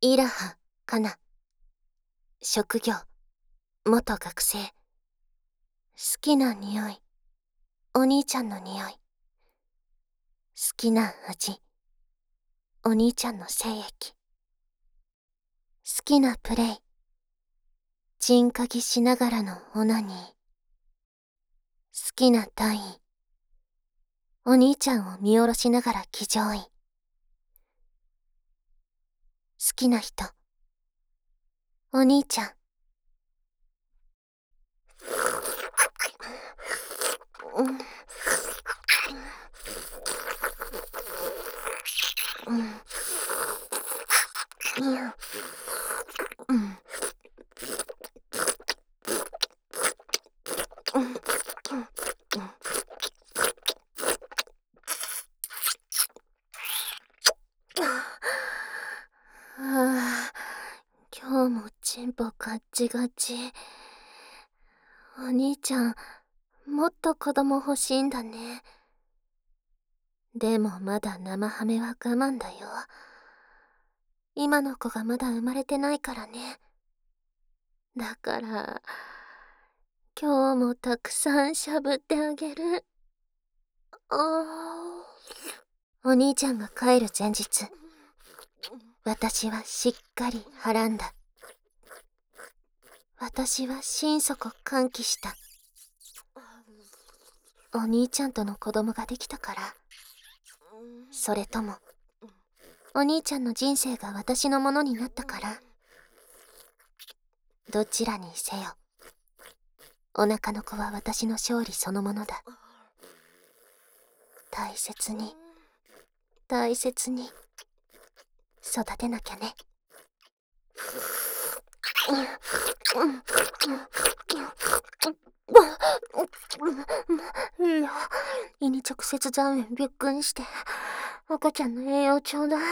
イラハ・カナ。職業、元学生。好きな匂い、お兄ちゃんの匂い。好きな味、お兄ちゃんの精液。好きなプレイ、チンカギしながらのオナニー。好きな単位、お兄ちゃんを見下ろしながら騎乗位。好きな人、お兄ちゃん。今日もチンポガッチガチ。お兄ちゃん、もっと子供欲しいんだね。でもまだ生ハメは我慢だよ。今の子がまだ生まれてないからね。だから、今日もたくさんしゃぶってあげる。お兄ちゃんが帰る前日、私はしっかりはらんだ。私は心底歓喜した。お兄ちゃんとの子供ができたから、それともお兄ちゃんの人生が私のものになったから。どちらにせよ、お腹の子は私の勝利そのものだ。大切に大切に育てなきゃね。いいよ、胃に直接残円びっくりして、赤ちゃんの栄養ちょうだい。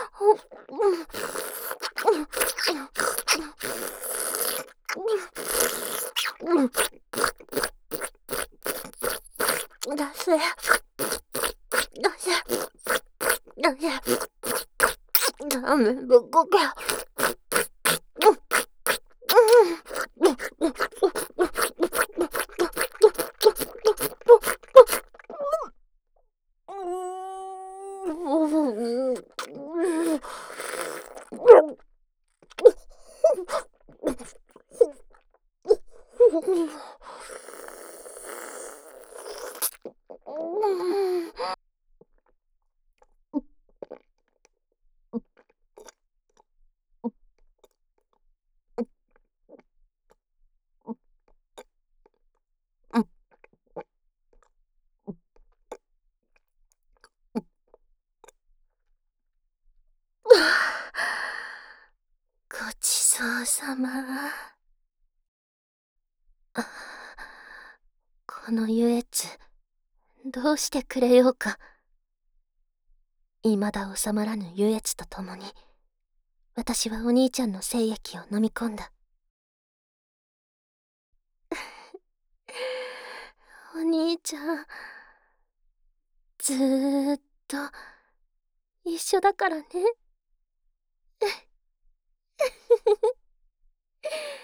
出せ出せダメ、どこか。ごちそうさま。この優越、どうしてくれようか。未だ収まらぬ優越とともに、私はお兄ちゃんの精液を飲み込んだ。お兄ちゃん、ずーっと一緒だからね。